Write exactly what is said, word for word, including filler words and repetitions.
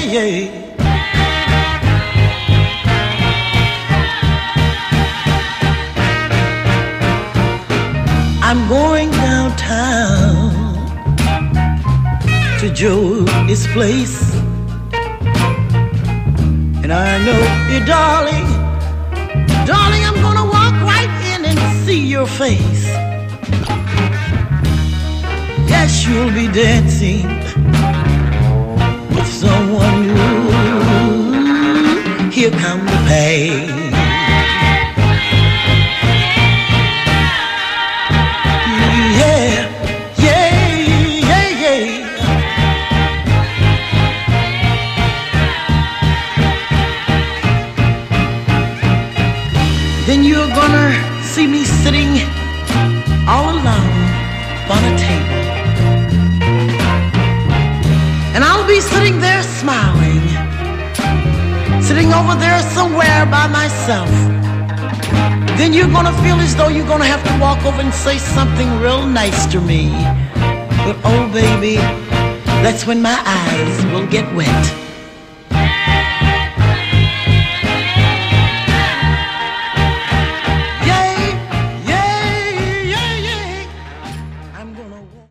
yeah. I'm going downtown to Joey's place, and I know you, darling, darling, I'm gonna walk right in and see your face. Yes, you'll be dancing with someone new. Here come the pain. Then you're gonna see me sitting all alone on a table, and I'll be sitting there smiling, sitting over there somewhere by myself. Then you're gonna feel as though you're gonna have to walk over and say something real nice to me. But oh baby, that's when my eyes will get wet.